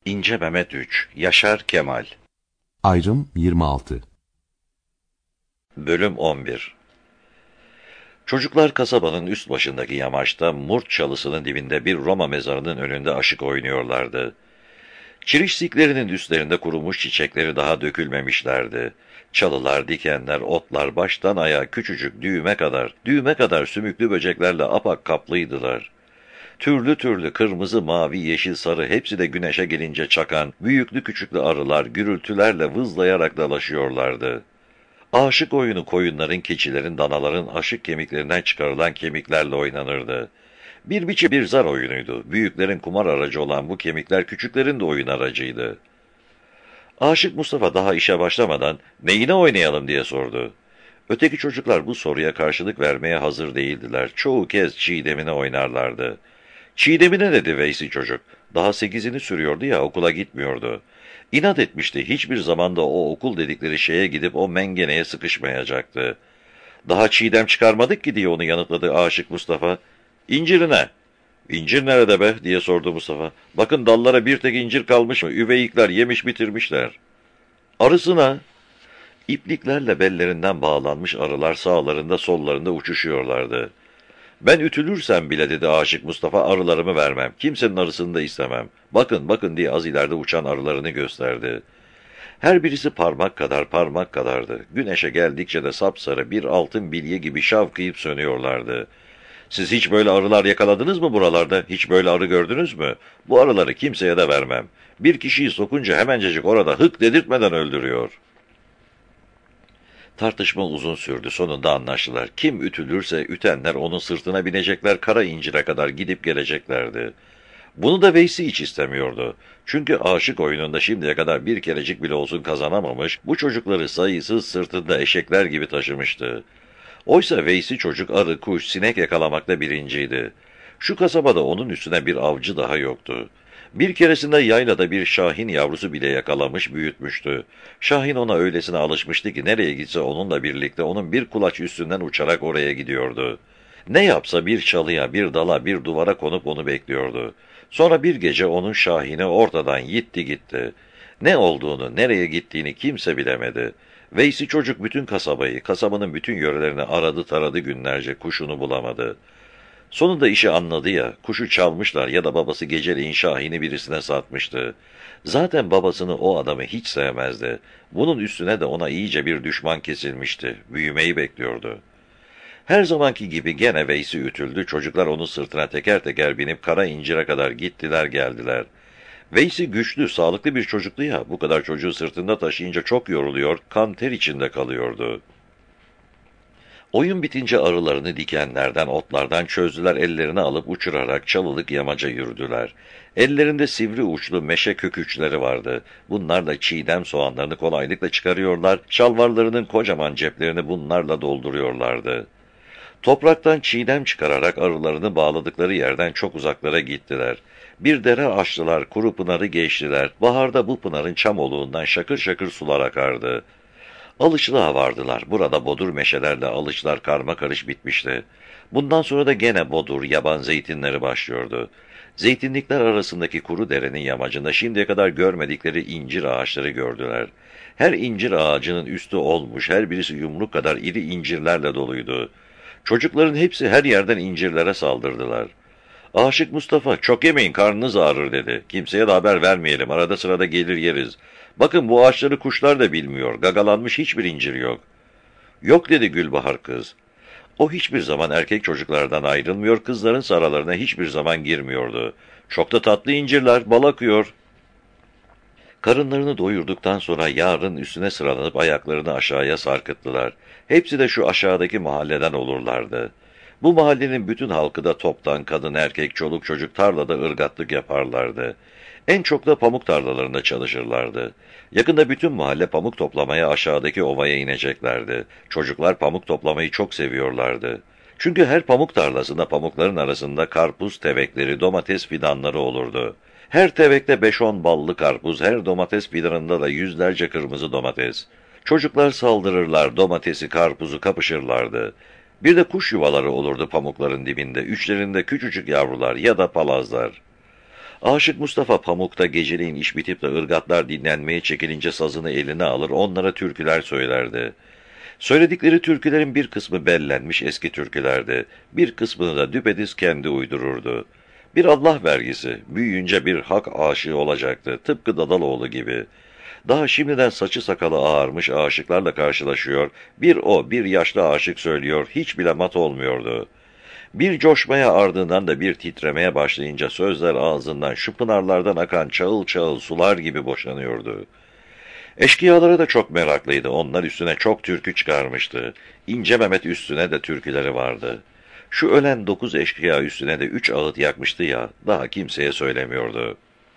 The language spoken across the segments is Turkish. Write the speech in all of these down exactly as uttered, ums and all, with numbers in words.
İnce Mehmet üç, Yaşar Kemal. Ayrım yirmi altı. Bölüm on bir. Çocuklar kasabanın üst başındaki yamaçta, murt çalısının dibinde bir Roma mezarının önünde aşık oynuyorlardı. Çirişliklerinin üstlerinde kurumuş çiçekleri daha dökülmemişlerdi. Çalılar, dikenler, otlar baştan ayağa küçücük düğme kadar, düğme kadar sümüklü böceklerle apak kaplıydılar. Türlü türlü kırmızı, mavi, yeşil, sarı, hepsi de güneşe gelince çakan, büyüklü küçüklü arılar gürültülerle vızlayarak dalaşıyorlardı. Aşık oyunu koyunların, keçilerin, danaların aşık kemiklerinden çıkarılan kemiklerle oynanırdı. Bir biçim bir zar oyunuydu. Büyüklerin kumar aracı olan bu kemikler küçüklerin de oyun aracıydı. Aşık Mustafa daha işe başlamadan "Neyine oynayalım?" diye sordu. Öteki çocuklar bu soruya karşılık vermeye hazır değildiler. Çoğu kez çiğdemine oynarlardı. "Çiğdemine" dedi Veysi çocuk. Daha sekizini sürüyordu ya, okula gitmiyordu. İnat etmişti, hiçbir zamanda o okul dedikleri şeye gidip o mengeneye sıkışmayacaktı. "Daha çiğdem çıkarmadık ki" diye onu yanıtladı Aşık Mustafa. "İncirine." "İncir nerede be?" diye sordu Mustafa. "Bakın dallara bir tek incir kalmış mı? Üveyikler yemiş bitirmişler." "Arısına." İpliklerle bellerinden bağlanmış arılar sağlarında sollarında uçuşuyorlardı. "Ben ütülürsem bile" dedi Aşık Mustafa, "arılarımı vermem. Kimsenin arısını da istemem. Bakın bakın" diye az ileride uçan arılarını gösterdi. Her birisi parmak kadar parmak kadardı. Güneşe geldikçe de sapsarı bir altın bilye gibi şavkıyıp sönüyorlardı. "Siz hiç böyle arılar yakaladınız mı buralarda? Hiç böyle arı gördünüz mü? Bu arıları kimseye de vermem. Bir kişiyi sokunca hemencecik orada hık dedirtmeden öldürüyor." Tartışma uzun sürdü. Sonunda anlaştılar. Kim ütülürse ütenler onun sırtına binecekler, kara incire kadar gidip geleceklerdi. Bunu da Veysi hiç istemiyordu. Çünkü aşık oyununda şimdiye kadar bir kerecik bile olsun kazanamamış, bu çocukları sayısız sırtında eşekler gibi taşımıştı. Oysa Veysi çocuk arı, kuş, sinek yakalamakta birinciydi. Şu kasabada onun üstüne bir avcı daha yoktu. Bir keresinde yaylada bir şahin yavrusu bile yakalamış, büyütmüştü. Şahin ona öylesine alışmıştı ki nereye gitse onunla birlikte onun bir kulaç üstünden uçarak oraya gidiyordu. Ne yapsa bir çalıya, bir dala, bir duvara konup onu bekliyordu. Sonra bir gece onun Şahin'i ortadan gitti gitti. Ne olduğunu, nereye gittiğini kimse bilemedi. Veysi çocuk bütün kasabayı, kasabanın bütün yörelerini aradı taradı günlerce, kuşunu bulamadı. Sonunda işi anladı ya, kuşu çalmışlar ya da babası geceleyin Şahin'i birisine satmıştı. Zaten babasını o adamı hiç sevmezdi. Bunun üstüne de ona iyice bir düşman kesilmişti. Büyümeyi bekliyordu. Her zamanki gibi gene Veysi ütüldü, çocuklar onun sırtına teker teker binip kara incire kadar gittiler geldiler. Veysi güçlü, sağlıklı bir çocuktu ya, bu kadar çocuğu sırtında taşıyınca çok yoruluyor, kan ter içinde kalıyordu. Oyun bitince arılarını dikenlerden, otlardan çözdüler, ellerine alıp uçurarak çalılık yamaca yürüdüler. Ellerinde sivri uçlu meşe köküçleri vardı. Bunlarla çiğdem soğanlarını kolaylıkla çıkarıyorlar, şalvarlarının kocaman ceplerini bunlarla dolduruyorlardı. Topraktan çiğdem çıkararak arılarını bağladıkları yerden çok uzaklara gittiler. Bir dere aştılar, kuru pınarı geçtiler. Baharda bu pınarın çam oluğundan şakır şakır sular akardı. Alıçlığa vardılar. Burada bodur meşelerle alıçlar karma karış bitmişti. Bundan sonra da gene bodur, yaban zeytinleri başlıyordu. Zeytinlikler arasındaki kuru derenin yamacında şimdiye kadar görmedikleri incir ağaçları gördüler. Her incir ağacının üstü olmuş, her birisi yumruk kadar iri incirlerle doluydu. Çocukların hepsi her yerden incirlere saldırdılar. Aşık Mustafa, "Çok yemeyin, karnınız ağrır" dedi. "Kimseye de haber vermeyelim, arada sırada gelir yeriz. Bakın bu ağaçları kuşlar da bilmiyor, gagalanmış hiçbir incir yok." "Yok" dedi Gülbahar kız. O hiçbir zaman erkek çocuklardan ayrılmıyor, kızların saralarına hiçbir zaman girmiyordu. "Çok da tatlı incirler, bal akıyor." Karınlarını doyurduktan sonra yarın üstüne sıralanıp ayaklarını aşağıya sarkıttılar. Hepsi de şu aşağıdaki mahalleden olurlardı. Bu mahallenin bütün halkı da toptan kadın, erkek, çoluk çocuk tarlada ırgatlık yaparlardı. En çok da pamuk tarlalarında çalışırlardı. Yakında bütün mahalle pamuk toplamaya aşağıdaki ovaya ineceklerdi. Çocuklar pamuk toplamayı çok seviyorlardı. Çünkü her pamuk tarlasında pamukların arasında karpuz tevekleri, domates fidanları olurdu. Her tevekte beş on ballı karpuz, her domates fidanında da yüzlerce kırmızı domates. Çocuklar saldırırlar, domatesi, karpuzu kapışırlardı. Bir de kuş yuvaları olurdu pamukların dibinde, üçlerinde küçücük yavrular ya da palazlar. Aşık Mustafa pamukta geceleyin iş bitip de ırgatlar dinlenmeye çekilince sazını eline alır, onlara türküler söylerdi. Söyledikleri türkülerin bir kısmı bellenmiş eski türkülerdi, bir kısmını da düpedüz kendi uydururdu. Bir Allah vergisi, büyüyünce bir hak aşığı olacaktı, tıpkı Dadaloğlu gibi. Daha şimdiden saçı sakalı ağarmış aşıklarla karşılaşıyor, bir o, bir yaşlı aşık söylüyor, hiç bile mat olmuyordu. Bir coşmaya ardından da bir titremeye başlayınca sözler ağzından şu pınarlardan akan çağıl çağıl sular gibi boşanıyordu. Eşkıyalara da çok meraklıydı, onlar üstüne çok türkü çıkarmıştı. İnce Mehmet üstüne de türküleri vardı. Şu ölen dokuz eşkıya üstüne de üç ağıt yakmıştı ya, daha kimseye söylemiyordu.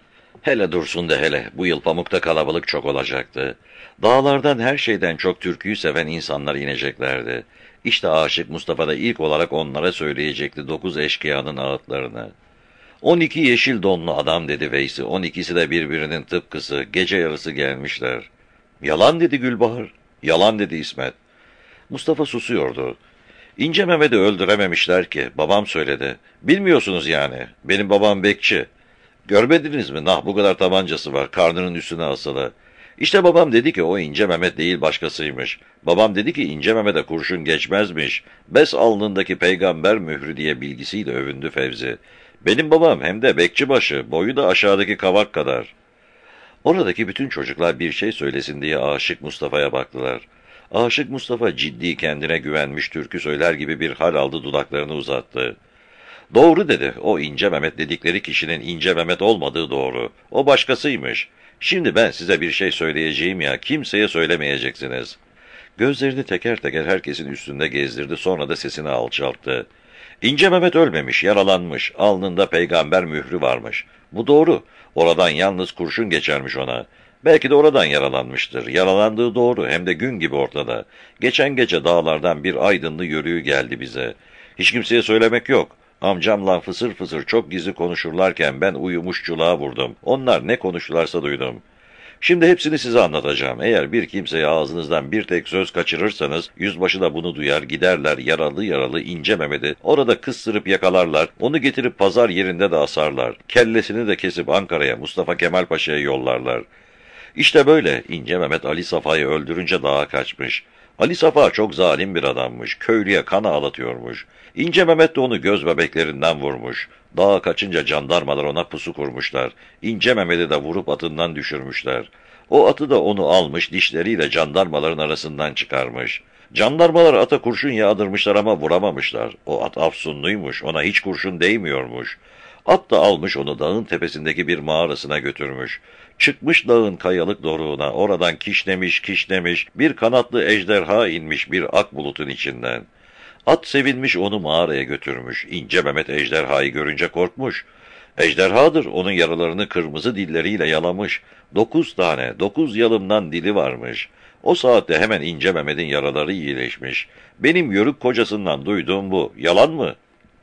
Hele dursun de hele, bu yıl Pamuk'ta kalabalık çok olacaktı. Dağlardan her şeyden çok türküyü seven insanlar ineceklerdi. İşte Aşık Mustafa da ilk olarak onlara söyleyecekti dokuz eşkıyanın ağıtlarını. On iki yeşil donlu adam dedi Veysi, on ikisi de birbirinin tıpkısı, gece yarısı gelmişler. Yalan dedi Gülbahar, yalan dedi İsmet. Mustafa susuyordu. İnce Mehmet'i öldürememişler ki, babam söyledi. Bilmiyorsunuz yani, benim babam bekçi. Görmediniz mi? Nah bu kadar tabancası var, karnının üstüne asılı. İşte babam dedi ki o İnce Mehmet değil başkasıymış. Babam dedi ki İnce Mehmet'e kurşun geçmezmiş. Bes alnındaki peygamber mührü diye bilgisiyle övündü Fevzi. Benim babam hem de bekçibaşı, boyu da aşağıdaki kavak kadar. Oradaki bütün çocuklar bir şey söylesin diye Aşık Mustafa'ya baktılar. Aşık Mustafa ciddi, kendine güvenmiş, türkü söyler gibi bir hal aldı, dudaklarını uzattı. Doğru dedi, o İnce Mehmet dedikleri kişinin İnce Mehmet olmadığı doğru. O başkasıymış. Şimdi ben size bir şey söyleyeceğim ya, kimseye söylemeyeceksiniz. Gözlerini teker teker herkesin üstünde gezdirdi, sonra da sesini alçalttı. İnce Mehmet ölmemiş, yaralanmış, alnında peygamber mührü varmış. Bu doğru, oradan yalnız kurşun geçermiş ona. Belki de oradan yaralanmıştır. Yaralandığı doğru, hem de gün gibi ortada. Geçen gece dağlardan bir aydınlı yörüğü geldi bize. Hiç kimseye söylemek yok. Amcamla fısır fısır çok gizli konuşurlarken ben uyumuşçuluğa vurdum. Onlar ne konuştularsa duydum. Şimdi hepsini size anlatacağım. Eğer bir kimseye ağzınızdan bir tek söz kaçırırsanız, yüzbaşı da bunu duyar, giderler yaralı yaralı İnce Mehmet'i, orada kıstırıp yakalarlar, onu getirip pazar yerinde de asarlar. Kellesini de kesip Ankara'ya, Mustafa Kemal Paşa'ya yollarlar. İşte böyle İnce Mehmet Ali Safa'yı öldürünce dağa kaçmış. Ali Safa çok zalim bir adammış, köylüye kan ağlatıyormuş. İnce Mehmet de onu göz bebeklerinden vurmuş. Dağa kaçınca jandarmalar ona pusu kurmuşlar. İnce Mehmet'i de vurup atından düşürmüşler. O atı da onu almış, dişleriyle jandarmaların arasından çıkarmış. Jandarmalar ata kurşun yağdırmışlar ama vuramamışlar. O at afsunluymuş, ona hiç kurşun değmiyormuş. At da almış onu dağın tepesindeki bir mağarasına götürmüş. Çıkmış dağın kayalık doruğuna, oradan kişnemiş kişnemiş, bir kanatlı ejderha inmiş bir ak bulutun içinden. At sevinmiş onu mağaraya götürmüş. İnce Mehmet ejderhayı görünce korkmuş. Ejderhadır, onun yaralarını kırmızı dilleriyle yalamış. Dokuz tane, dokuz yalımdan dili varmış. O saatte hemen İnce Mehmet'in yaraları iyileşmiş. Benim yörük kocasından duyduğum bu. Yalan mı?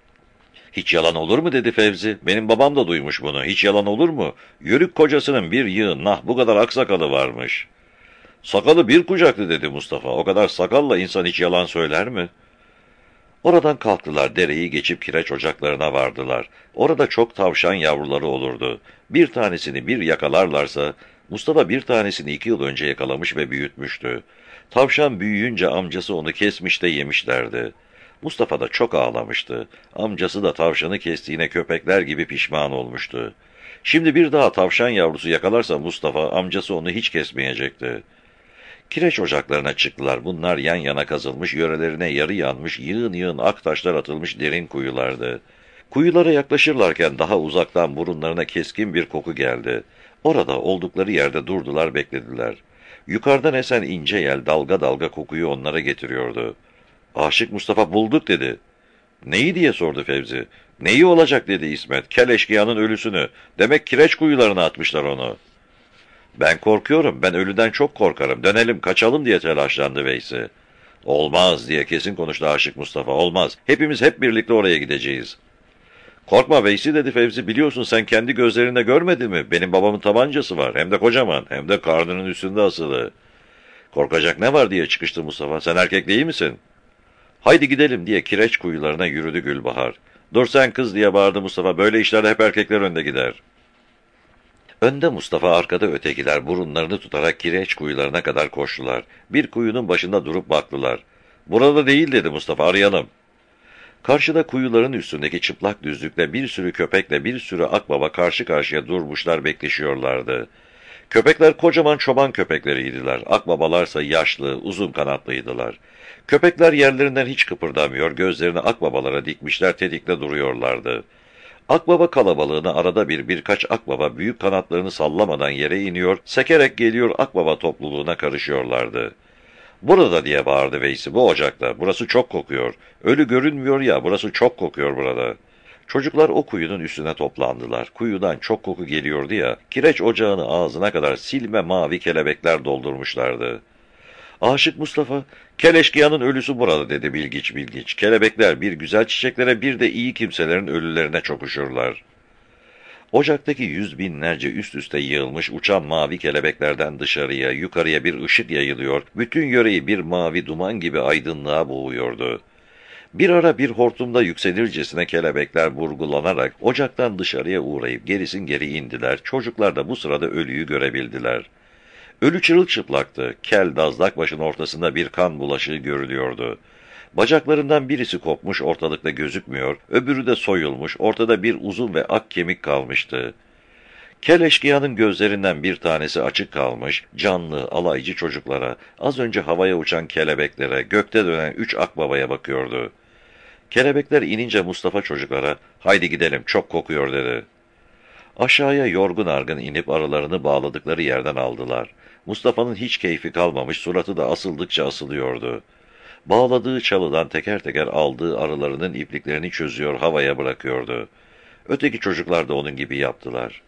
Hiç yalan olur mu dedi Fevzi. Benim babam da duymuş bunu. Hiç yalan olur mu? Yörük kocasının bir yığın nah bu kadar aksakalı varmış. Sakalı bir kucaklı dedi Mustafa. O kadar sakalla insan hiç yalan söyler mi? Oradan kalktılar, dereyi geçip kireç ocaklarına vardılar. Orada çok tavşan yavruları olurdu. Bir tanesini bir yakalarlarsa, Mustafa bir tanesini iki yıl önce yakalamış ve büyütmüştü. Tavşan büyüyünce amcası onu kesmiş de yemişlerdi. Mustafa da çok ağlamıştı. Amcası da tavşanı kestiğine köpekler gibi pişman olmuştu. Şimdi bir daha tavşan yavrusu yakalarsa Mustafa, amcası onu hiç kesmeyecekti. Kireç ocaklarına çıktılar. Bunlar yan yana kazılmış, yörelerine yarı yanmış, yığın yığın ak taşlar atılmış derin kuyulardı. Kuyulara yaklaşırlarken daha uzaktan burunlarına keskin bir koku geldi. Orada oldukları yerde durdular, beklediler. Yukarıdan esen ince yel dalga dalga kokuyu onlara getiriyordu. Aşık Mustafa bulduk dedi. Neyi diye sordu Fevzi. Neyi olacak dedi İsmet. Kel eşkıyanın ölüsünü. Demek kireç kuyularına atmışlar onu. Ben korkuyorum, ben ölüden çok korkarım. Dönelim, kaçalım diye telaşlandı Veysi. Olmaz diye kesin konuştu Aşık Mustafa. Olmaz. Hepimiz hep birlikte oraya gideceğiz. Korkma Veysi dedi Fevzi. Biliyorsun sen kendi gözlerinde görmedin mi? Benim babamın tabancası var. Hem de kocaman. Hem de karnının üstünde asılı. Korkacak ne var diye çıkıştı Mustafa. Sen erkek değil misin? Haydi gidelim diye kireç kuyularına yürüdü Gülbahar. Dur sen kız diye bağırdı Mustafa. Böyle işlerde hep erkekler önde gider. Önde Mustafa, arkada ötekiler burunlarını tutarak kireç kuyularına kadar koştular. Bir kuyunun başında durup baktılar. "Burada değil," dedi Mustafa, "arayalım." Karşıda kuyuların üstündeki çıplak düzlükte bir sürü köpekle bir sürü akbaba karşı karşıya durmuşlar, bekleşiyorlardı. Köpekler kocaman çoban köpekleriydiler. Akbabalarsa yaşlı, uzun kanatlıydılar. Köpekler yerlerinden hiç kıpırdamıyor, gözlerini akbabalara dikmişler, tetikte duruyorlardı. Akbaba kalabalığına arada bir birkaç akbaba büyük kanatlarını sallamadan yere iniyor, sekerek geliyor, akbaba topluluğuna karışıyorlardı. "Burada," diye bağırdı Veysi, "bu ocakta. Burası çok kokuyor. Ölü görünmüyor ya, burası çok kokuyor burada." Çocuklar o kuyunun üstüne toplandılar. Kuyudan çok koku geliyordu ya, kireç ocağını ağzına kadar silme mavi kelebekler doldurmuşlardı. Aşık Mustafa, "Keleşkıyanın ölüsü burada," dedi bilgiç bilgiç. "Kelebekler bir güzel çiçeklere, bir de iyi kimselerin ölülerine çokuşurlar." Ocaktaki yüz binlerce üst üste yığılmış uçan mavi kelebeklerden dışarıya, yukarıya bir ışık yayılıyor, bütün yöreyi bir mavi duman gibi aydınlığa boğuyordu. Bir ara bir hortumda yükselircesine kelebekler burgulanarak ocaktan dışarıya uğrayıp gerisin geri indiler. Çocuklar da bu sırada ölüyü görebildiler. Ölü çırılçıplaktı. Kel dazlak başın ortasında bir kan bulaşığı görülüyordu. Bacaklarından birisi kopmuş, ortalıkta gözükmüyor, öbürü de soyulmuş, ortada bir uzun ve ak kemik kalmıştı. Kel eşkıyanın gözlerinden bir tanesi açık kalmış, canlı, alaycı çocuklara, az önce havaya uçan kelebeklere, gökte dönen üç akbabaya bakıyordu. Kelebekler inince Mustafa çocuklara, "Haydi gidelim, çok kokuyor," dedi. Aşağıya yorgun argın inip aralarını bağladıkları yerden aldılar. Mustafa'nın hiç keyfi kalmamış, suratı da asıldıkça asılıyordu. Bağladığı çalıdan teker teker aldığı arılarının ipliklerini çözüyor, havaya bırakıyordu. Öteki çocuklar da onun gibi yaptılar.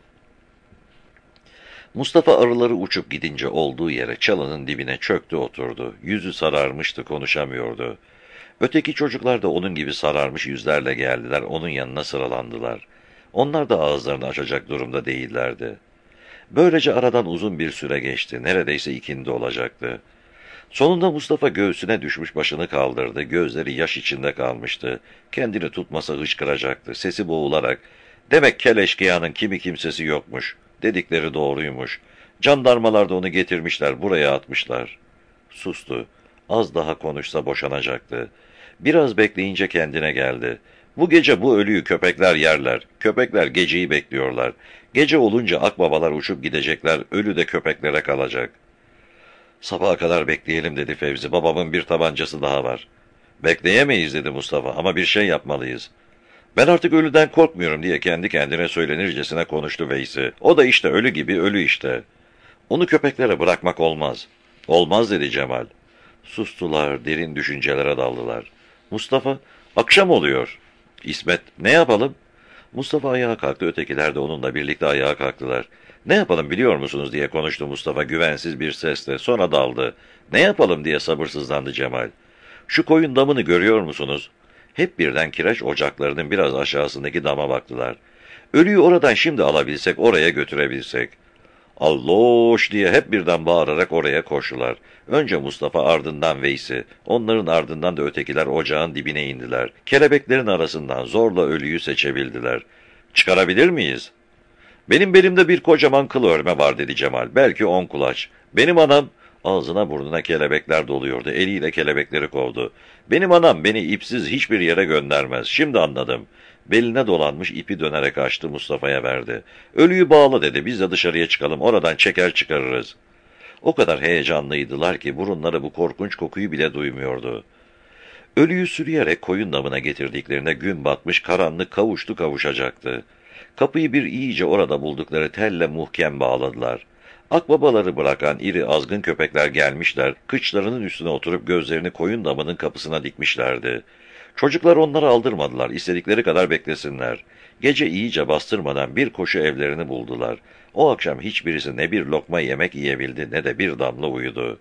Mustafa arıları uçup gidince olduğu yere, çalının dibine çöktü oturdu. Yüzü sararmıştı, konuşamıyordu. Öteki çocuklar da onun gibi sararmış yüzlerle geldiler, onun yanına sıralandılar. Onlar da ağızlarını açacak durumda değillerdi. Böylece aradan uzun bir süre geçti, neredeyse ikindi olacaktı. Sonunda Mustafa göğsüne düşmüş başını kaldırdı, gözleri yaş içinde kalmıştı. Kendini tutmasa hıçkıracaktı, sesi boğularak, "Demek Keleşkıyanın kimi kimsesi yokmuş, dedikleri doğruymuş. Jandarmalar da onu getirmişler, buraya atmışlar." Sustu, az daha konuşsa boşanacaktı. Biraz bekleyince kendine geldi. "Bu gece bu ölüyü köpekler yerler, köpekler geceyi bekliyorlar. Gece olunca akbabalar uçup gidecekler, ölü de köpeklere kalacak." "Sabaha kadar bekleyelim," dedi Fevzi. "Babamın bir tabancası daha var." "Bekleyemeyiz," dedi Mustafa, "ama bir şey yapmalıyız." "Ben artık ölüden korkmuyorum," diye kendi kendine söylenircesine konuştu Veysi. "O da işte ölü gibi ölü işte. Onu köpeklere bırakmak olmaz." "Olmaz," dedi Cemal. Sustular, derin düşüncelere daldılar. Mustafa, "Akşam oluyor." "İsmet, ne yapalım?" Mustafa ayağa kalktı, ötekiler de onunla birlikte ayağa kalktılar. "Ne yapalım biliyor musunuz?" diye konuştu Mustafa güvensiz bir sesle, sonra daldı. "Ne yapalım?" diye sabırsızlandı Cemal. "Şu koyun damını görüyor musunuz?" Hep birden kireç ocaklarının biraz aşağısındaki dama baktılar. "Ölüyü oradan şimdi alabilsek, oraya götürebilsek." "Alloş!" diye hep birden bağırarak oraya koştular. Önce Mustafa, ardından Veysi, onların ardından da ötekiler ocağın dibine indiler. Kelebeklerin arasından zorla ölüyü seçebildiler. "Çıkarabilir miyiz?" "Benim belimde bir kocaman kıl örme var," dedi Cemal. "Belki on kulaç." "Benim anam..." Ağzına burnuna kelebekler doluyordu. Eliyle kelebekleri kovdu. "Benim anam beni ipsiz hiçbir yere göndermez. Şimdi anladım." Beline dolanmış ipi dönerek açtı, Mustafa'ya verdi. "Ölüyü bağla," dedi. "Biz de dışarıya çıkalım. Oradan çeker çıkarırız." O kadar heyecanlıydılar ki burunları bu korkunç kokuyu bile duymuyordu. Ölüyü sürüyerek koyun damına getirdiklerinde gün batmış, karanlık kavuştu kavuşacaktı. Kapıyı bir iyice orada buldukları telle muhkem bağladılar. Akbabaları bırakan iri azgın köpekler gelmişler, kıçlarının üstüne oturup gözlerini koyun damının kapısına dikmişlerdi. Çocuklar onları aldırmadılar, istedikleri kadar beklesinler. Gece iyice bastırmadan bir koşu evlerini buldular. O akşam hiçbirisi ne bir lokma yemek yiyebildi ne de bir damla uyudu.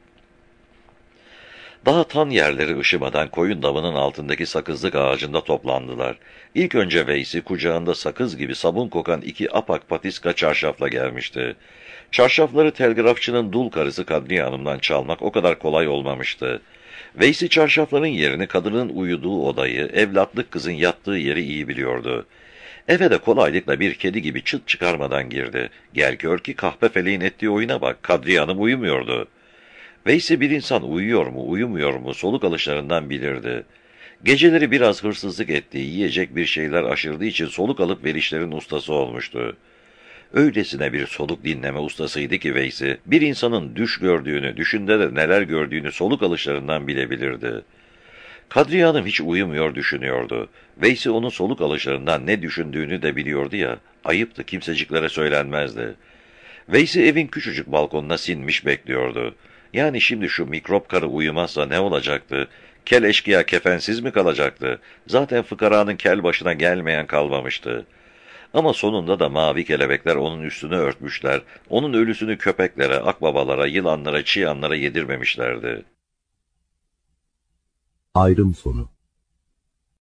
Daha tan yerleri ışımadan koyun damının altındaki sakızlık ağacında toplandılar. İlk önce Veysi kucağında sakız gibi sabun kokan iki apak patiska çarşafla gelmişti. Çarşafları telgrafçının dul karısı Kadriye Hanım'dan çalmak o kadar kolay olmamıştı. Veysi çarşafların yerini, kadının uyuduğu odayı, evlatlık kızın yattığı yeri iyi biliyordu. Eve de kolaylıkla bir kedi gibi çıt çıkarmadan girdi. Gel gör ki kahpefeleğin ettiği oyuna bak, Kadriye Hanım uyumuyordu. Veysi bir insan uyuyor mu, uyumuyor mu soluk alışlarından bilirdi. Geceleri biraz hırsızlık ettiği, yiyecek bir şeyler aşırdığı için soluk alıp verişlerin ustası olmuştu. Öylesine bir soluk dinleme ustasıydı ki Veysi, bir insanın düş gördüğünü, düşünde de neler gördüğünü soluk alışlarından bilebilirdi. Kadriye Hanım hiç uyumuyor düşünüyordu. Veysi onun soluk alışlarından ne düşündüğünü de biliyordu ya, ayıptı, kimseciklere söylenmezdi. Veysi evin küçücük balkonuna sinmiş bekliyordu. Yani şimdi şu mikrop karı uyumazsa ne olacaktı? Kel eşkıya kefensiz mi kalacaktı? Zaten fıkaranın kel başına gelmeyen kalmamıştı. Ama sonunda da mavi kelebekler onun üstünü örtmüşler, onun ölüsünü köpeklere, akbabalara, yılanlara, çıyanlara yedirmemişlerdi. Ayrım sonu.